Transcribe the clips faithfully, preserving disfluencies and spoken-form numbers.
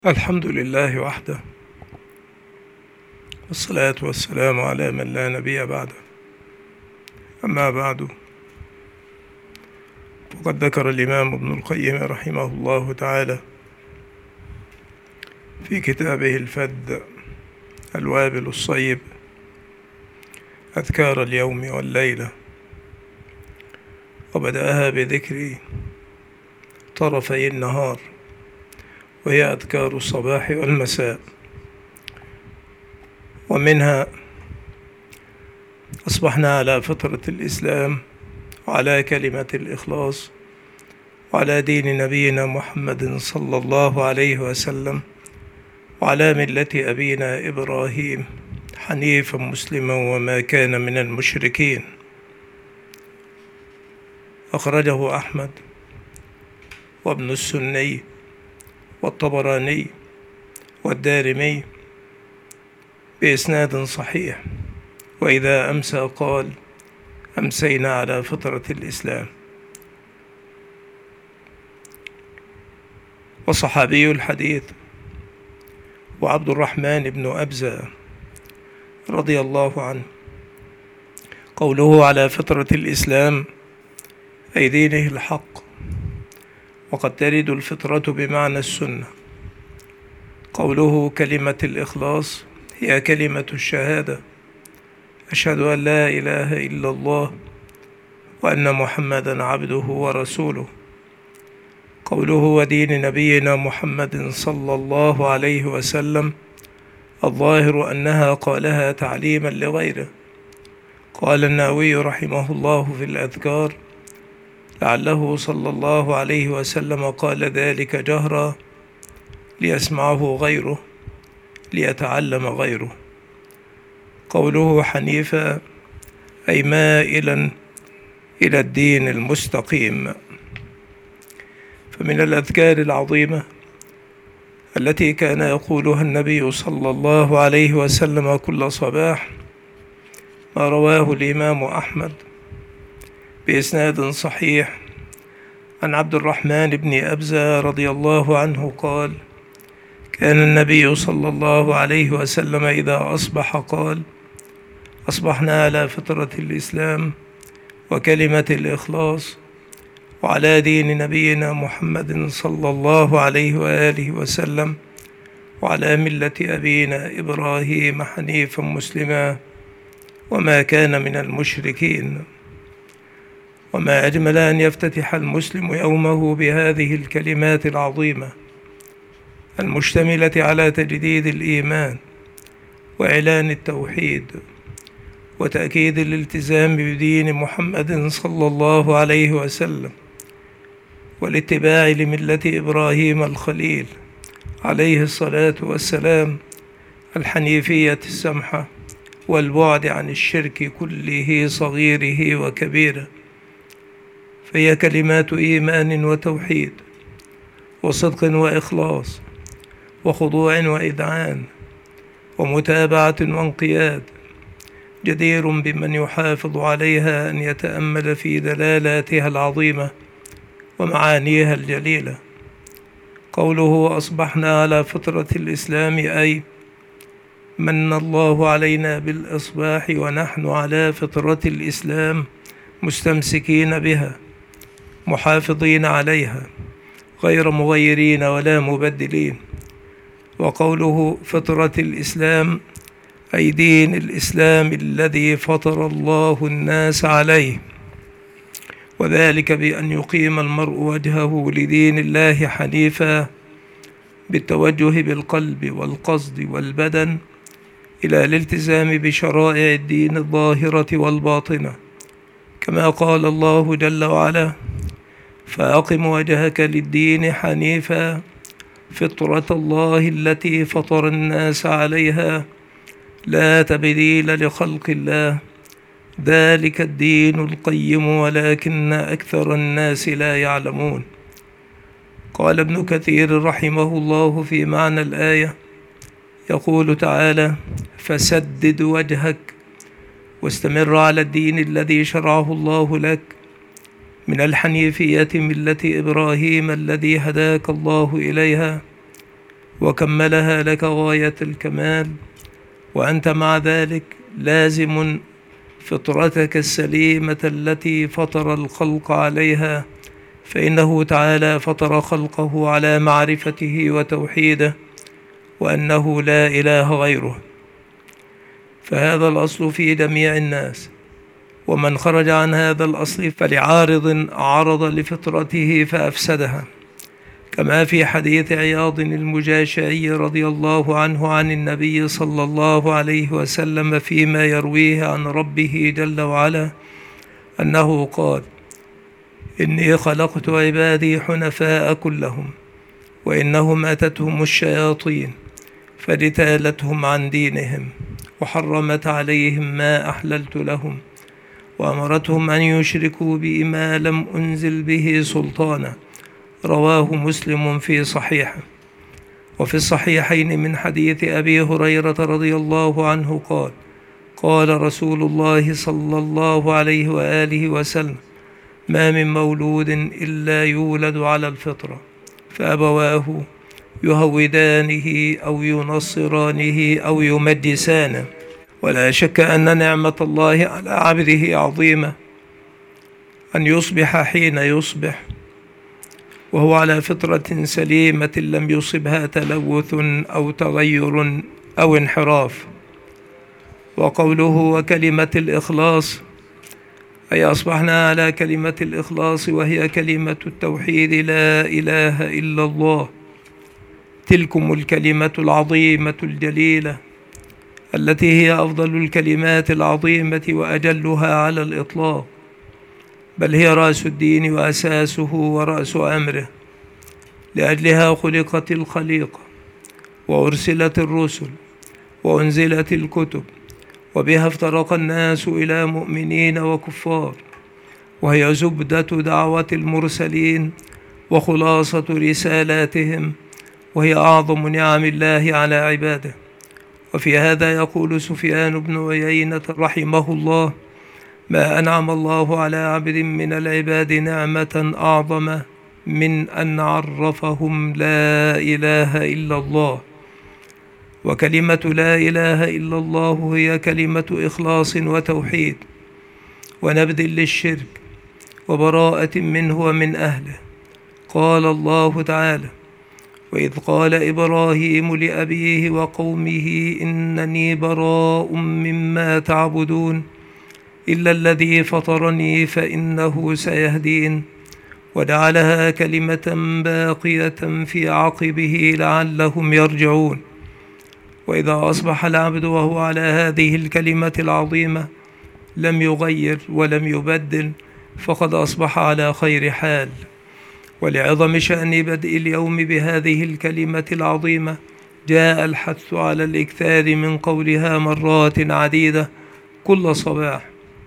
الحمد لله وحده، والصلاة والسلام على من لا نبي بعده. أما بعد، فقد ذكر الإمام ابن القيم رحمه الله تعالى في كتابه الفد الوابل الصيب أذكار اليوم والليلة، وبدأها بذكر طرفي النهار، وهي أذكار الصباح والمساء. ومنها: أصبحنا على فطرة الإسلام، وعلى كلمة الإخلاص، وعلى دين نبينا محمد صلى الله عليه وسلم، وعلى ملة أبينا إبراهيم حنيفا مسلما وما كان من المشركين. أخرجه أحمد وابن السني والطبراني والدارمي بإسناد صحيح. وإذا أمسى قال: أمسينا على فطرة الإسلام. وصحابي الحديث وعبد الرحمن بن أبزة رضي الله عنه قوله: على فطرة الإسلام أي دينه الحق. وقد ترد الفطرة بمعنى السنة. قوله: كلمة الإخلاص هي كلمة الشهادة، أشهد أن لا إله إلا الله وأن محمدا عبده ورسوله. قوله: ودين نبينا محمد صلى الله عليه وسلم، الظاهر أنها قالها تعليما لغيره. قال النووي رحمه الله في الأذكار: لعله صلى الله عليه وسلم قال ذلك جهرا ليسمعه غيره، ليتعلم غيره. قوله: حنيفا أي مائلا إلى الدين المستقيم. فمن الأذكار العظيمة التي كان يقولها النبي صلى الله عليه وسلم كل صباح ما رواه الإمام أحمد بإسناد صحيح عن عبد الرحمن بن أبزة رضي الله عنه قال: كان النبي صلى الله عليه وسلم إذا أصبح قال: أصبحنا على فطرة الإسلام وكلمة الإخلاص، وعلى دين نبينا محمد صلى الله عليه وآله وسلم، وعلى ملة أبينا إبراهيم حنيفا مسلما وما كان من المشركين. وما أجمل أن يفتتح المسلم يومه بهذه الكلمات العظيمة المشتملة على تجديد الإيمان وإعلان التوحيد وتأكيد الالتزام بدين محمد صلى الله عليه وسلم، والاتباع لملة إبراهيم الخليل عليه الصلاة والسلام الحنيفية السمحة، والبعد عن الشرك كله صغيره وكبيره. فهي كلمات إيمان وتوحيد وصدق وإخلاص وخضوع وإذعان ومتابعة وانقياد، جدير بمن يحافظ عليها أن يتأمل في دلالاتها العظيمة ومعانيها الجليلة. قوله: أصبحنا على فطرة الإسلام أي من الله علينا بالإصباح ونحن على فطرة الإسلام مستمسكين بها محافظين عليها غير مغيرين ولا مبدلين. وقوله: فطرة الإسلام أي دين الإسلام الذي فطر الله الناس عليه، وذلك بأن يقيم المرء وجهه لدين الله حنيفا بالتوجه بالقلب والقصد والبدن إلى الالتزام بشرائع الدين الظاهرة والباطنة، كما قال الله جل وعلا: فأقم وجهك للدين حنيفا فطرة الله التي فطر الناس عليها لا تبديل لخلق الله ذلك الدين القيم ولكن أكثر الناس لا يعلمون. قال ابن كثير رحمه الله في معنى الآية، يقول تعالى: فسدد وجهك واستمر على الدين الذي شرعه الله لك من الحنيفية ملة إبراهيم الذي هداك الله إليها، وكملها لك غاية الكمال، وأنت مع ذلك لازم فطرتك السليمة التي فطر الخلق عليها، فإنه تعالى فطر خلقه على معرفته وتوحيده وأنه لا إله غيره. فهذا الأصل في جميع الناس، ومن خرج عن هذا الأصل فلعارض عرض لفطرته فأفسدها، كما في حديث عياض المجاشعي رضي الله عنه عن النبي صلى الله عليه وسلم فيما يرويه عن ربه جل وعلا أنه قال: إني خلقت عبادي حنفاء كلهم، وإنهم أتتهم الشياطين فاجتالتهم عن دينهم، وحرمت عليهم ما أحللت لهم، وأمرتهم أن يشركوا بي ما لم أنزل به سلطانا. رواه مسلم في صحيحه. وفي الصحيحين من حديث أبي هريرة رضي الله عنه قال: قال رسول الله صلى الله عليه وآله وسلم: ما من مولود إلا يولد على الفطرة، فأبواه يهودانه أو ينصرانه أو يمجسانه. ولا شك أن نعمة الله على عبده عظيمة، أن يصبح حين يصبح وهو على فطرة سليمة لم يصبها تلوث أو تغير أو انحراف. وقوله وكلمة الإخلاص، أي أصبحنا على كلمة الإخلاص، وهي كلمة التوحيد: لا إله إلا الله. تلكم الكلمة العظيمة الجليلة التي هي أفضل الكلمات العظيمة وأجلها على الإطلاق، بل هي رأس الدين وأساسه ورأس أمره. لأجلها خلقت الخليقة، وأرسلت الرسل، وأنزلت الكتب، وبها افترق الناس إلى مؤمنين وكفار، وهي زبدة دعوة المرسلين وخلاصة رسالاتهم، وهي أعظم نعم الله على عباده. وفي هذا يقول سفيان بن عيينة رحمه الله: ما أنعم الله على عبد من العباد نعمة أعظم من أن عرفهم لا إله إلا الله. وكلمة لا إله إلا الله هي كلمة إخلاص وتوحيد ونبذ للشرك وبراءة منه ومن أهله. قال الله تعالى: وإذ قال إبراهيم لأبيه وقومه إنني براء مما تعبدون إلا الذي فطرني فإنه سيهدين، وجعلها كلمة باقية في عقبه لعلهم يرجعون. وإذا أصبح العبد وهو على هذه الكلمة العظيمة لم يغير ولم يبدل، فقد أصبح على خير حال. ولعظم شأن بدء اليوم بهذه الكلمة العظيمة جاء الحث على الإكثار من قولها مرات عديدة كل صباح.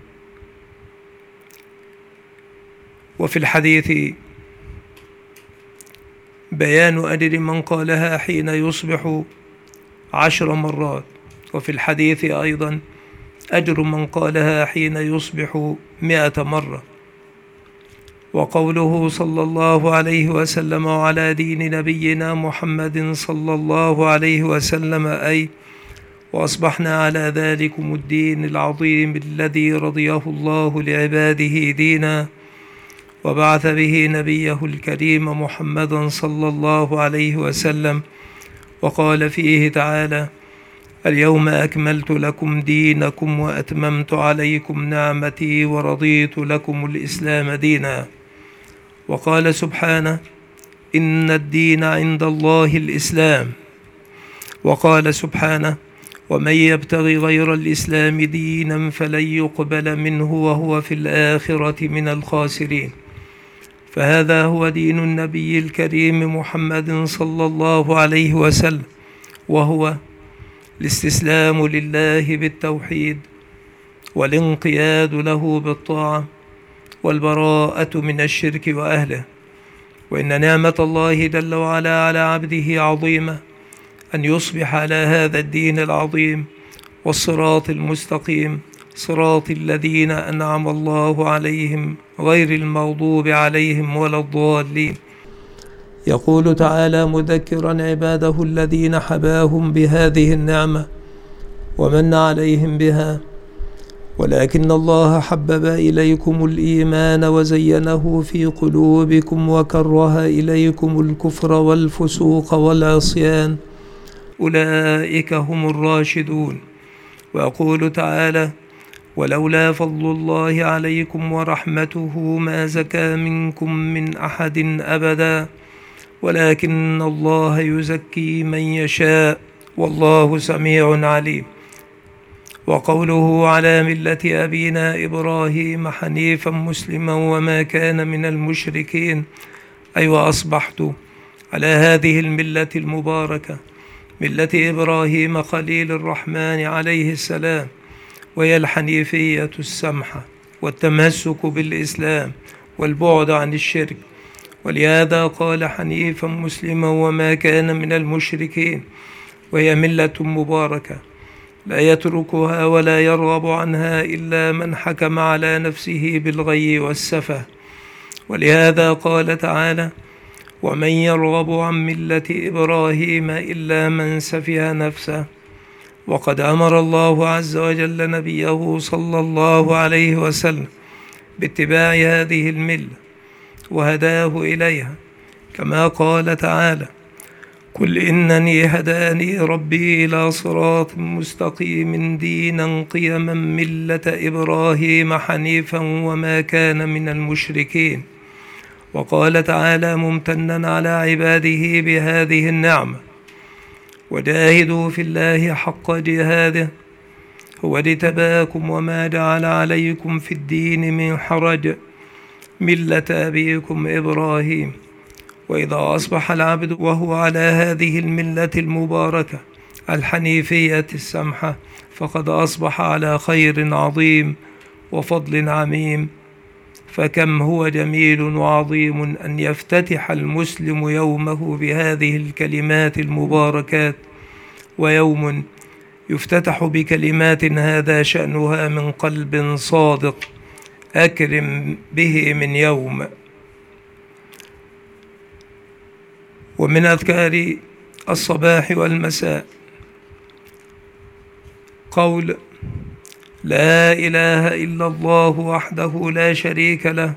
وفي الحديث بيان أجر من قالها حين يصبح عشر مرات، وفي الحديث أيضا أجر من قالها حين يصبح مئة مرة. وقوله صلى الله عليه وسلم وعلى دين نبينا محمد صلى الله عليه وسلم، أي وأصبحنا على ذلكم الدين العظيم الذي رضيه الله لعباده دينا، وبعث به نبيه الكريم محمدا صلى الله عليه وسلم. وقال فيه تعالى: اليوم أكملت لكم دينكم وأتممت عليكم نعمتي ورضيت لكم الإسلام دينا. وقال سبحانه: إن الدين عند الله الإسلام. وقال سبحانه: ومن يبتغي غير الإسلام دينا فلن يقبل منه وهو في الآخرة من الخاسرين. فهذا هو دين النبي الكريم محمد صلى الله عليه وسلم، وهو الاستسلام لله بالتوحيد، والانقياد له بالطاعة، والبراءة من الشرك وأهله. وإن نعمة الله جل وعلا على عبده عظيمة، أن يصبح على هذا الدين العظيم والصراط المستقيم، صراط الذين أنعم الله عليهم غير المغضوب عليهم ولا الضالين. يقول تعالى مذكرا عباده الذين حباهم بهذه النعمة ومن عليهم بها: ولكن الله حبب إليكم الإيمان وزينه في قلوبكم وكره إليكم الكفر والفسوق والعصيان أولئك هم الراشدون. ويقول تعالى: ولولا فضل الله عليكم ورحمته ما زكى منكم من أحد أبدا ولكن الله يزكي من يشاء والله سميع عليم. وقوله: على ملة أبينا إبراهيم حنيفا مسلما وما كان من المشركين، أي وأصبحت على هذه الملة المباركة، ملة إبراهيم خليل الرحمن عليه السلام، وهي الحنيفية السمحة والتمسك بالإسلام والبعد عن الشرك. ولهذا قال حنيفا مسلما وما كان من المشركين، وهي ملة مباركة لا يتركها ولا يرغب عنها إلا من حكم على نفسه بالغي والسفه. ولهذا قال تعالى: ومن يرغب عن ملة إبراهيم إلا من سفه نفسه. وقد أمر الله عز وجل نبيه صلى الله عليه وسلم باتباع هذه الملة وهداه إليها، كما قال تعالى: قل إنني هداني ربي إلى صراط مستقيم دينا قيما ملة إبراهيم حنيفا وما كان من المشركين. وقال تعالى ممتنا على عباده بهذه النعمة: وجاهدوا في الله حق جهاده هو اجتباكم وما جعل عليكم في الدين من حرج ملة أبيكم إبراهيم. وإذا أصبح العبد وهو على هذه الملة المباركة الحنيفية السمحة فقد أصبح على خير عظيم وفضل عميم. فكم هو جميل وعظيم أن يفتتح المسلم يومه بهذه الكلمات المباركات، ويوم يفتتح بكلمات هذا شأنها من قلب صادق أكرم به من يوم. ومن أذكار الصباح والمساء قول: لا إله إلا الله وحده لا شريك له،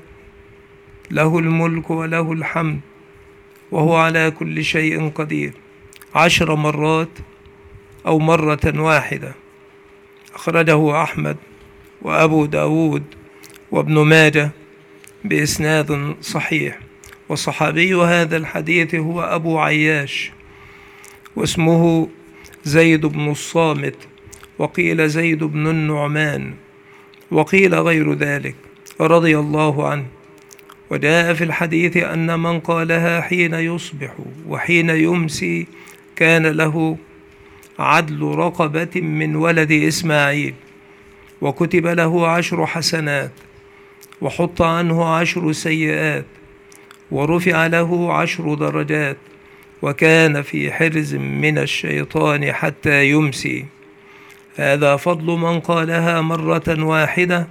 له الملك وله الحمد وهو على كل شيء قدير، عشر مرات أو مرة واحدة. أخرجه أحمد وأبو داود وابن ماجه بإسناد صحيح. وصحابي هذا الحديث هو أبو عياش، واسمه زيد بن الصامت، وقيل زيد بن النعمان، وقيل غير ذلك، رضي الله عنه. وجاء في الحديث أن من قالها حين يصبح وحين يمسي كان له عدل رقبة من ولد إسماعيل، وكتب له عشر حسنات، وحط عنه عشر سيئات، ورفع له عشر درجات، وكان في حرز من الشيطان حتى يمسي. هذا فضل من قالها مرة واحدة،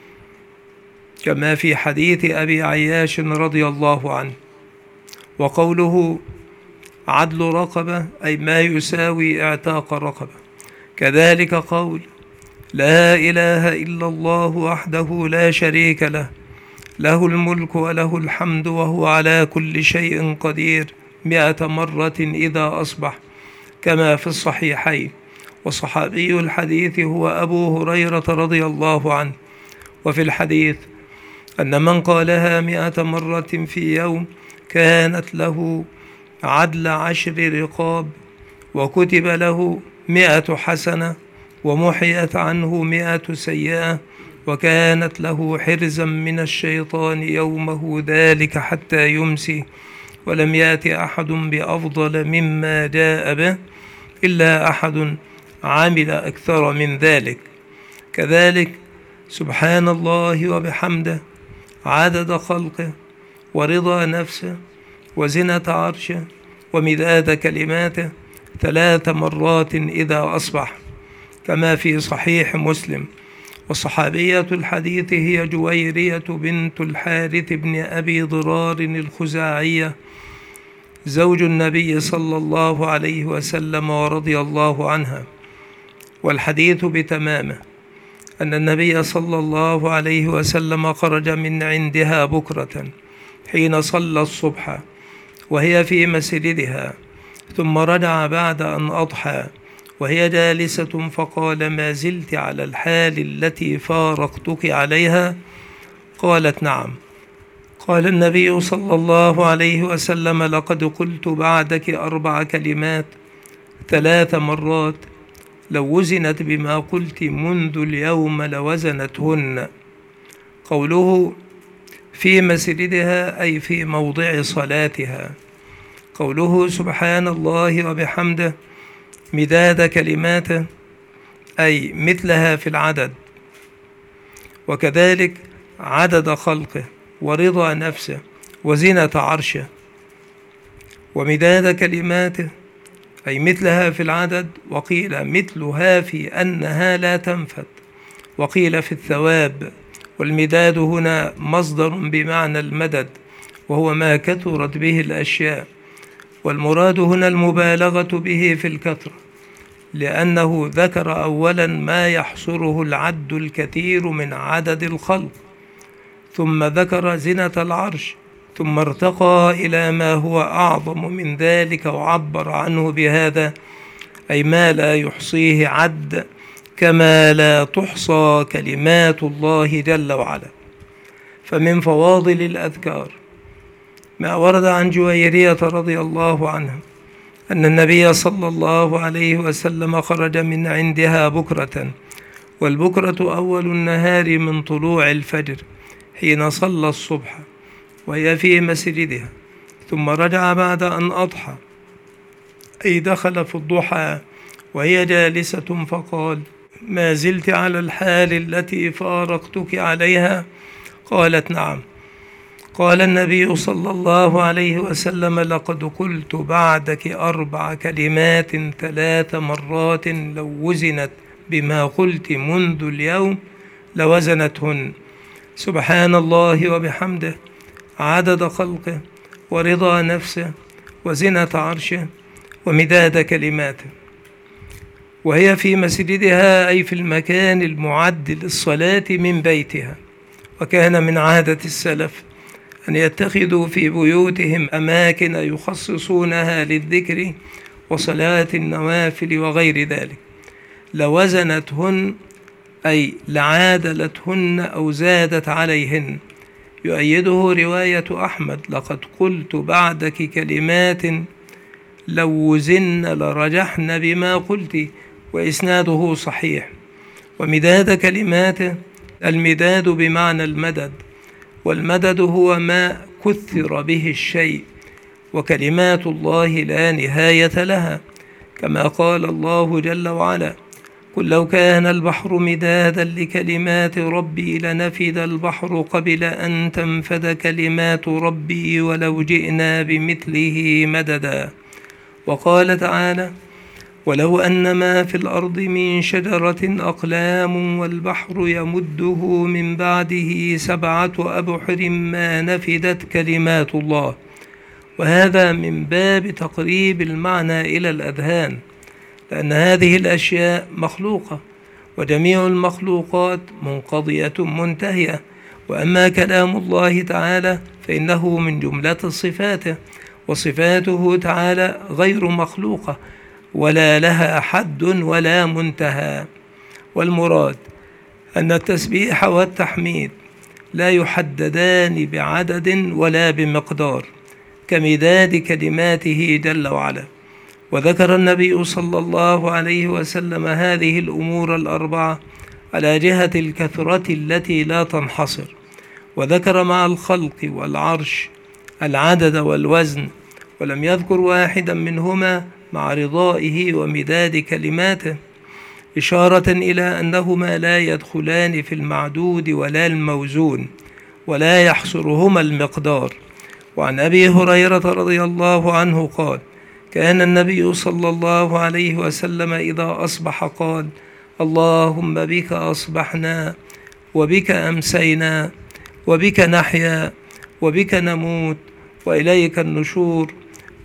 كما في حديث أبي عياش رضي الله عنه. وقوله عدل رقبة أي ما يساوي اعتاق رقبة. كذلك قول: لا إله إلا الله وحده لا شريك له، له الملك وله الحمد وهو على كل شيء قدير، مئة مرة إذا أصبح، كما في الصحيحين. وصحابي الحديث هو أبو هريرة رضي الله عنه. وفي الحديث أن من قالها مئة مرة في يوم كانت له عدل عشر رقاب، وكتب له مئة حسنة، ومحيت عنه مئة سيئة، وكانت له حرزا من الشيطان يومه ذلك حتى يمسي. ولم يأت أحد بأفضل مما جاء به إلا أحد عمل أكثر من ذلك. كذلك سبحان الله وبحمده عدد خلقه ورضا نفسه وزنة عرشه ومداد كلماته ثلاث مرات إذا أصبح، كما في صحيح مسلم. وصحابية الحديث هي جويرية بنت الحارث بن أبي ضرار الخزاعية، زوج النبي صلى الله عليه وسلم ورضي الله عنها. والحديث بتمامه أن النبي صلى الله عليه وسلم خرج من عندها بكرة حين صلى الصبح وهي في مسجدها، ثم رجع بعد أن أضحى وهي جالسة، فقال: ما زلت على الحال التي فارقتك عليها؟ قالت: نعم. قال النبي صلى الله عليه وسلم: لقد قلت بعدك أربع كلمات ثلاث مرات، لو وزنت بما قلت منذ اليوم لوزنتهن. قوله في مسجدها أي في موضع صلاتها. قوله سبحان الله وبحمده مداد كلماته أي مثلها في العدد، وكذلك عدد خلقه ورضا نفسه وزنة عرشه. ومداد كلماته أي مثلها في العدد، وقيل مثلها في أنها لا تنفد، وقيل في الثواب. والمداد هنا مصدر بمعنى المدد، وهو ما كثرت به الأشياء، والمراد هنا المبالغة به في الكثرة، لأنه ذكر أولا ما يحصره العد الكثير من عدد الخلق، ثم ذكر زنة العرش، ثم ارتقى إلى ما هو أعظم من ذلك وعبر عنه بهذا، أي ما لا يحصيه عد، كما لا تحصى كلمات الله جل وعلا. فمن فواضل الأذكار ما ورد عن جويرية رضي الله عنها أن النبي صلى الله عليه وسلم خرج من عندها بكرة، والبكرة أول النهار من طلوع الفجر حين صلى الصبح وهي في مسجدها، ثم رجع بعد أن أضحى أي دخل في الضحى وهي جالسة، فقال: ما زلت على الحال التي فارقتك عليها؟ قالت: نعم. قال النبي صلى الله عليه وسلم: لقد قلت بعدك أربع كلمات ثلاث مرات، لو وزنت بما قلت منذ اليوم لوزنتهن. سبحان الله وبحمده عدد خلقه ورضا نفسه وزنة عرشه ومداد كلماته. وهي في مسجدها أي في المكان المعد للصلاة من بيتها. وكان من عادة السلف أن يتخذوا في بيوتهم أماكن يخصصونها للذكر وصلاة النوافل وغير ذلك، لوزنتهن أي لعادلتهن أو زادت عليهن. يؤيده رواية أحمد: لقد قلت بعدك كلمات لو وزن لرجحن بما قلت، وإسناده صحيح. ومداد كلماته المداد بمعنى المدد، والمدد هو ما كثر به الشيء، وكلمات الله لا نهاية لها، كما قال الله جل وعلا: قل لو كان البحر مدادا لكلمات ربي لنفد البحر قبل أن تنفد كلمات ربي ولو جئنا بمثله مددا. وقال تعالى: ولو أن ما في الأرض من شجرة أقلام والبحر يمده من بعده سبعة أبحر ما نفدت كلمات الله. وهذا من باب تقريب المعنى إلى الأذهان، لأن هذه الأشياء مخلوقة، وجميع المخلوقات منقضية منتهية، وأما كلام الله تعالى فإنه من جملة صفاته، وصفاته تعالى غير مخلوقة ولا لها حد ولا منتهى. والمراد أن التسبيح والتحميد لا يحددان بعدد ولا بمقدار كمداد كلماته جل وعلا. وذكر النبي صلى الله عليه وسلم هذه الأمور الأربعة على جهة الكثرة التي لا تنحصر، وذكر مع الخلق والعرش العدد والوزن، ولم يذكر واحدا منهما مع رضائه ومداد كلماته، إشارة إلى أنهما لا يدخلان في المعدود ولا الموزون، ولا يحصرهما المقدار. وعن أبي هريرة رضي الله عنه قال: كان النبي صلى الله عليه وسلم إذا أصبح قال: اللهم بك أصبحنا وبك أمسينا وبك نحيا وبك نموت وإليك النشور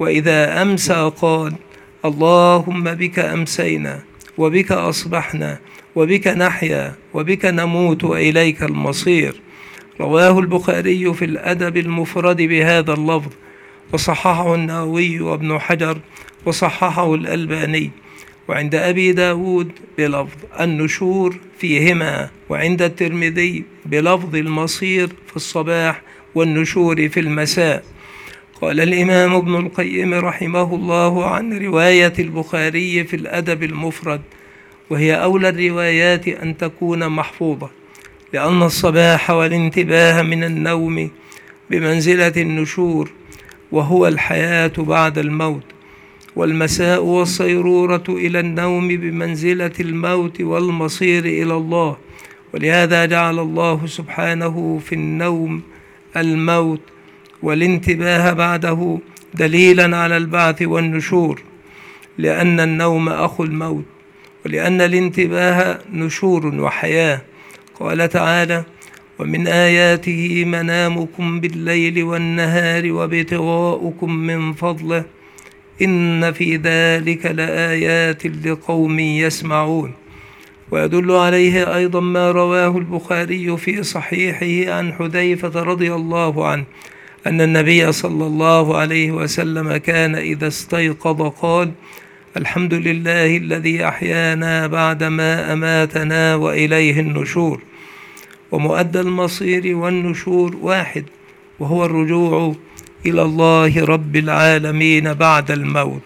وإذا أمسى قال: اللهم بك أمسينا وبك أصبحنا وبك نحيا وبك نموت وإليك المصير. رواه البخاري في الأدب المفرد بهذا اللفظ، وصححه النووي وابن حجر، وصححه الألباني. وعند أبي داود بلفظ النشور فيهما، وعند الترمذي بلفظ المصير في الصباح والنشور في المساء. قال الإمام ابن القيم رحمه الله عن رواية البخاري في الأدب المفرد: وهي أولى الروايات أن تكون محفوظة، لأن الصباح والانتباه من النوم بمنزلة النشور، وهو الحياة بعد الموت، والمساء والصيرورة إلى النوم بمنزلة الموت والمصير إلى الله. ولهذا جعل الله سبحانه في النوم الموت والانتباه بعده دليلا على البعث والنشور، لأن النوم أخو الموت، ولأن الانتباه نشور وحياة. قال تعالى: ومن آياته منامكم بالليل والنهار وابتغاؤكم من فضله إن في ذلك لآيات لقوم يسمعون. ويدل عليه أيضا ما رواه البخاري في صحيحه عن حذيفة رضي الله عنه أن النبي صلى الله عليه وسلم كان إذا استيقظ قال: الحمد لله الذي أحيانا بعدما أماتنا وإليه النشور. ومؤدى المصير والنشور واحد، وهو الرجوع إلى الله رب العالمين بعد الموت.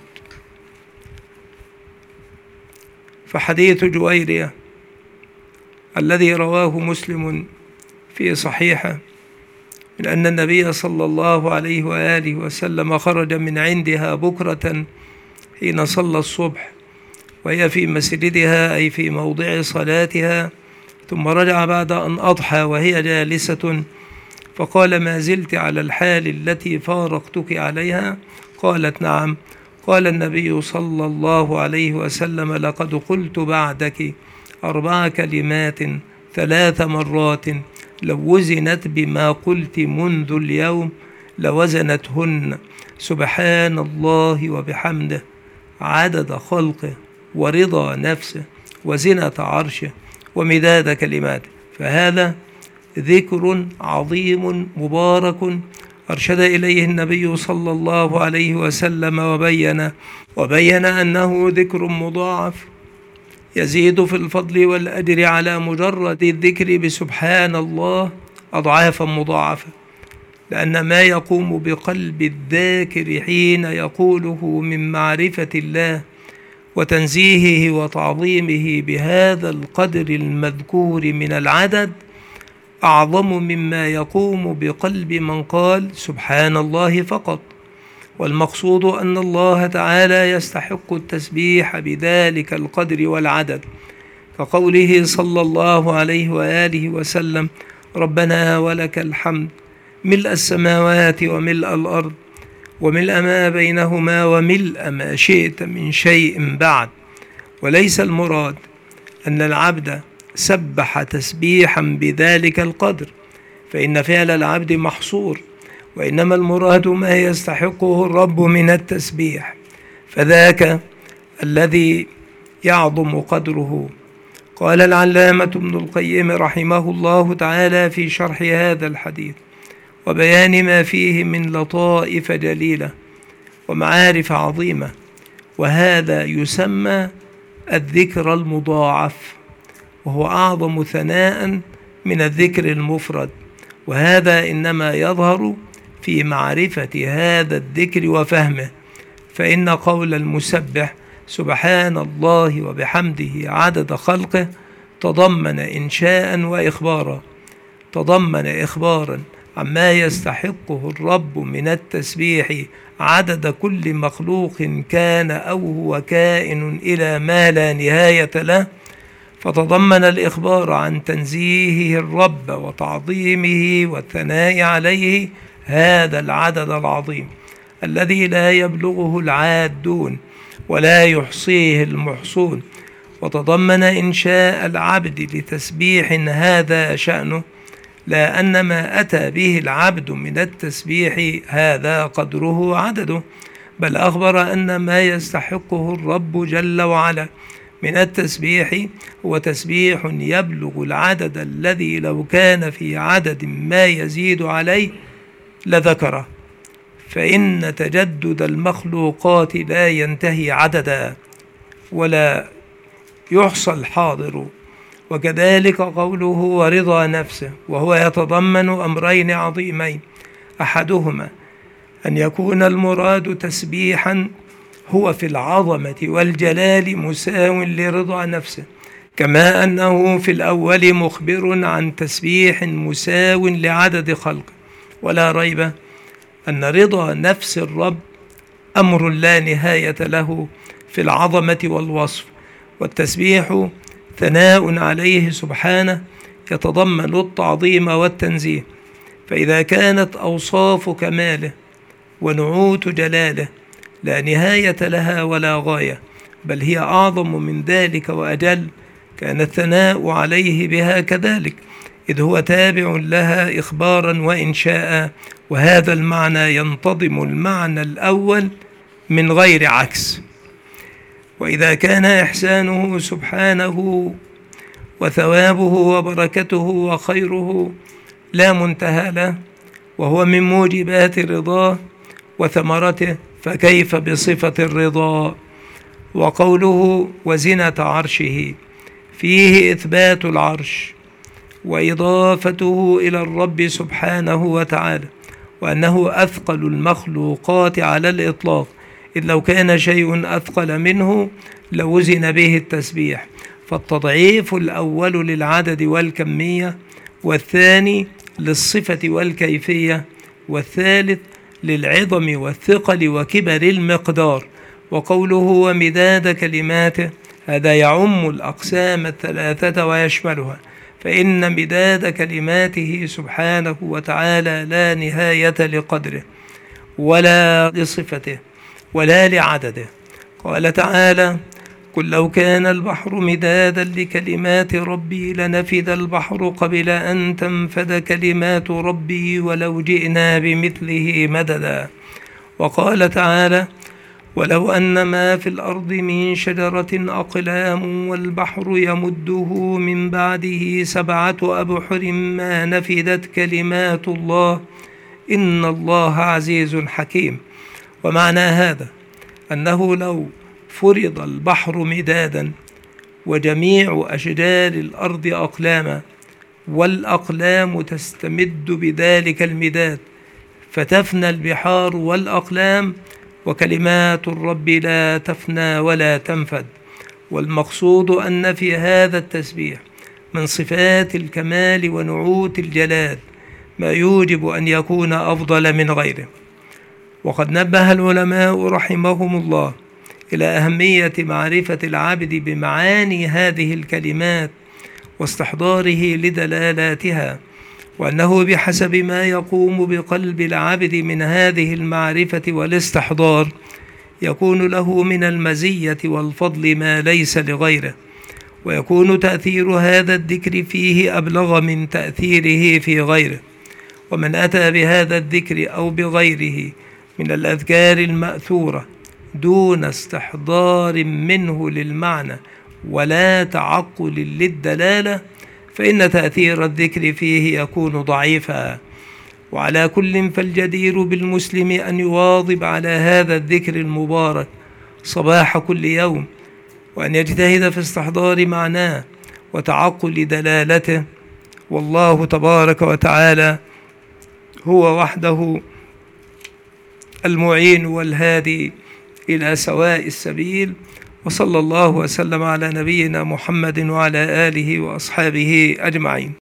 فحديث جويرية الذي رواه مسلم في صحيحه من أن النبي صلى الله عليه وآله وسلم خرج من عندها بكرة حين صلى الصبح، وهي في مسجدها أي في موضع صلاتها، ثم رجع بعد أن أضحى وهي جالسة، فقال: ما زلت على الحال التي فارقتك عليها؟ قالت: نعم. قال النبي صلى الله عليه وسلم: لقد قلت بعدك أربع كلمات ثلاث مرات لو وزنت بما قلت منذ اليوم لوزنتهن: سبحان الله وبحمده، عدد خلقه، ورضا نفسه، وزنة عرشه، ومداد كلماته. فهذا ذكر عظيم مبارك أرشد إليه النبي صلى الله عليه وسلم، وبين وبين أنه ذكر مضاعف يزيد في الفضل والأجر على مجرد الذكر بسبحان الله أضعافا مضاعفة، لأن ما يقوم بقلب الذاكر حين يقوله من معرفة الله وتنزيهه وتعظيمه بهذا القدر المذكور من العدد أعظم مما يقوم بقلب من قال سبحان الله فقط. والمقصود أن الله تعالى يستحق التسبيح بذلك القدر والعدد، كقوله صلى الله عليه وآله وسلم: ربنا ولك الحمد ملء السماوات وملء الأرض وملء ما بينهما وملء ما شئت من شيء بعد. وليس المراد أن العبد سبح تسبيحا بذلك القدر، فإن فعل العبد محصور، وإنما المراد ما يستحقه الرب من التسبيح، فذاك الذي يعظم قدره. قال العلامة ابن القيم رحمه الله تعالى في شرح هذا الحديث وبيان ما فيه من لطائف جليلة ومعارف عظيمة: وهذا يسمى الذكر المضاعف، وهو أعظم ثناء من الذكر المفرد، وهذا إنما يظهر في معرفة هذا الذكر وفهمه. فإن قول المسبح سبحان الله وبحمده عدد خلقه تضمن إنشاء وإخبارا، تضمن إخبارا عما يستحقه الرب من التسبيح عدد كل مخلوق كان أو هو كائن إلى ما لا نهاية له، فتضمن الإخبار عن تنزيهه الرب وتعظيمه والثناء عليه هذا العدد العظيم الذي لا يبلغه العادون ولا يحصيه المحصون، وتضمن إنشاء العبد لتسبيح هذا شأنه، لا أن ما أتى به العبد من التسبيح هذا قدره عدده، بل أخبر أن ما يستحقه الرب جل وعلا من التسبيح هو تسبيح يبلغ العدد الذي لو كان في عدد ما يزيد عليه لذكره، فإن تجدد المخلوقات لا ينتهي عددا ولا يحصى الحاضر. وكذلك قوله ورضا نفسه، وهو يتضمن أمرين عظيمين، أحدهما أن يكون المراد تسبيحا هو في العظمة والجلال مساو لرضا نفسه، كما أنه في الأول مخبر عن تسبيح مساو لعدد خلقه. ولا ريب أن رضا نفس الرب أمر لا نهاية له في العظمة والوصف، والتسبيح ثناء عليه سبحانه يتضمن التعظيم والتنزيه. فإذا كانت أوصاف كماله ونعوت جلاله لا نهاية لها ولا غاية، بل هي أعظم من ذلك وأجل، كان الثناء عليه بها كذلك، إذ هو تابع لها إخبارا وإنشاء. وهذا المعنى ينتظم المعنى الأول من غير عكس. وإذا كان إحسانه سبحانه وثوابه وبركته وخيره لا منتهى له، وهو من موجبات رضاه وثمرته، فكيف بصفة الرضا؟ وقوله وزنة عرشه فيه إثبات العرش وإضافته إلى الرب سبحانه وتعالى، وأنه أثقل المخلوقات على الإطلاق، إذ لو كان شيء أثقل منه لوزن به التسبيح. فالتضعيف الأول للعدد والكمية، والثاني للصفة والكيفية، والثالث للعظم والثقل وكبر المقدار. وقوله ومداد كلماته هذا يعم الأقسام الثلاثة ويشملها، فإن مداد كلماته سبحانه وتعالى لا نهاية لقدره ولا لصفته ولا لعدده. قال تعالى قل لو كان البحر مدادا لكلمات ربي لنفد البحر قبل أن تنفد كلمات ربي ولو جئنا بمثله مددا. وقال تعالى ولو أن ما في الأرض من شجرة أقلام والبحر يمده من بعده سبعة أبحر ما نفدت كلمات الله إن الله عزيز حكيم. ومعنى هذا أنه لو فرض البحر مدادا وجميع أشجار الأرض أقلاما، والأقلام تستمد بذلك المداد، فتفنى البحار والأقلام، وكلمات الرب لا تفنى ولا تنفد. والمقصود أن في هذا التسبيح من صفات الكمال ونعوت الجلال ما يوجب أن يكون أفضل من غيره. وقد نبه العلماء رحمهم الله إلى أهمية معرفة العبد بمعاني هذه الكلمات واستحضاره لدلالاتها، وأنه بحسب ما يقوم بقلب العبد من هذه المعرفة والاستحضار يكون له من المزية والفضل ما ليس لغيره، ويكون تأثير هذا الذكر فيه أبلغ من تأثيره في غيره. ومن أتى بهذا الذكر أو بغيره من الأذكار المأثورة دون استحضار منه للمعنى ولا تعقل للدلالة فإن تأثير الذكر فيه يكون ضعيفا. وعلى كل فالجدير بالمسلم أن يواظب على هذا الذكر المبارك صباح كل يوم، وأن يجتهد في استحضار معناه وتعقل دلالته. والله تبارك وتعالى هو وحده المعين والهادي إلى سواء السبيل. وصلى الله وسلم على نبينا محمد وعلى آله وأصحابه أجمعين.